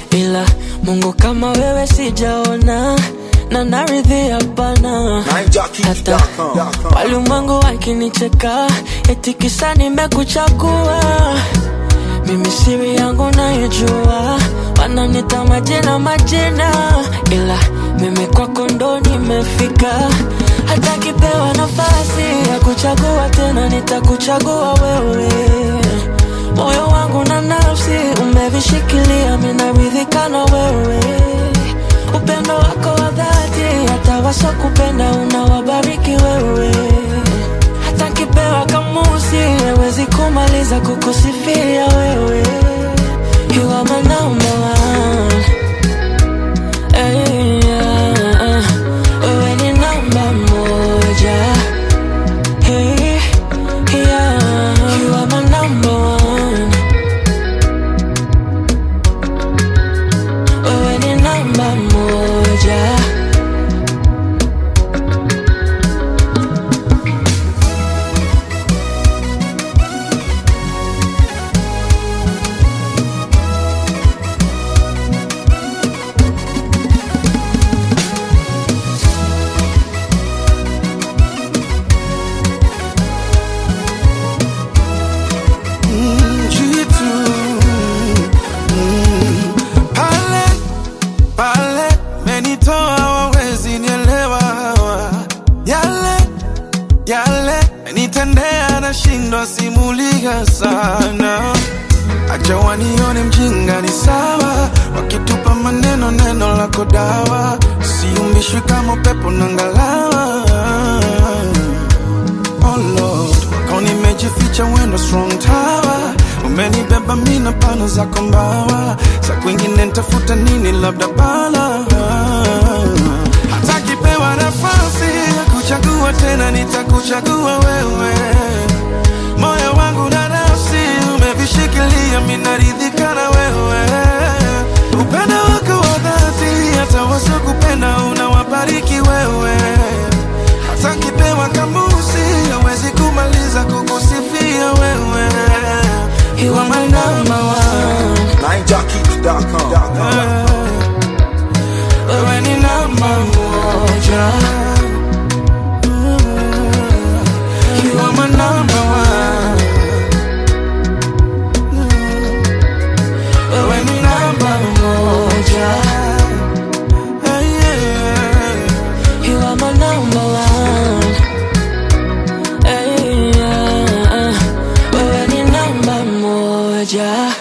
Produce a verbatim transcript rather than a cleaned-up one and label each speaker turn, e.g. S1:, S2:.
S1: ila Mungu kama wewe sijaona, na naridhi hapana. Hata walimwengu wakinicheka eti kisa nimekuchagua, mimi siri yangu naijua, wananita majina majina, ila mimi kwako ndo nimefika. Hata kipewa nafasi ya kuchagua tena nitakuchagua wewe. Moyo wangu na nafsi umevishikilia, mimi naridhika na wewe. Upendo wako wa dhati hata wasokupenda unawabariki wewe. Hata kipewa kamusi hawezi kumaliza kukusifia wewe. You are my number one. Hey, yeah. Wewe ni namba moja. Hey, yeah. You are my number one. Wewe ni namba moja.
S2: Nitendea na shindwa simulia sana. Acha wanione mjinga ni sawa, wakitupa maneno neno lako dawa. Siumbishwi kama pepo na ngalawa. Oh Lord, wako nimejificha wendo strong tower. Umenibeba mina pana zako mbawa. Sa kwingine nitafuta nini labda bala. Hata kipewa nafasi kuchagua tena nitakuchagua wewe. Moyo wangu na nafsi umevishikilia, mimi naridhika na wewe. Upendo wako wa dhati hata wasokupenda unawabariki wewe. Hata kipewa kamusi hawezi kumaliza kukusifia wewe.
S1: You are my number one.
S3: nine jockeys dot com.
S1: Wewe ni namba moja.
S2: You are my number one.
S1: Wewe ni namba moja.
S2: Hey, yeah.
S1: You are my number one. Hey, yeah. Wewe ni namba moja.